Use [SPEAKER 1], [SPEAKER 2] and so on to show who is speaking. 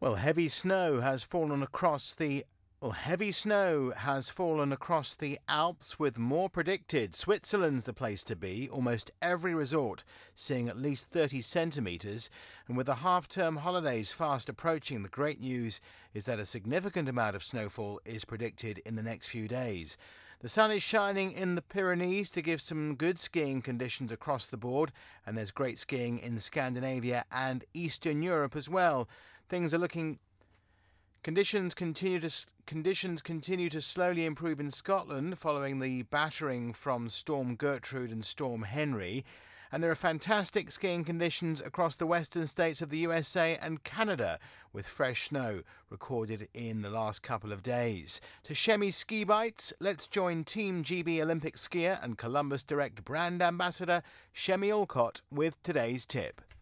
[SPEAKER 1] Well, heavy snow has fallen across the Alps with more predicted. Switzerland's the place to be, almost every resort seeing at least 30 centimetres. And with the half-term holidays fast approaching, the great news is that a significant amount of snowfall is predicted in the next few days. The sun is shining in the Pyrenees to give some good skiing conditions across the board, and there's great skiing in Scandinavia and Eastern Europe as well. Conditions continue to slowly improve in Scotland following the battering from Storm Gertrude and Storm Henry, and there are fantastic skiing conditions across the western states of the USA and Canada, with fresh snow recorded in the last couple of days. To Chemmy Ski Bites, let's join Team GB Olympic skier and Columbus Direct brand ambassador Chemmy Alcott with today's tip.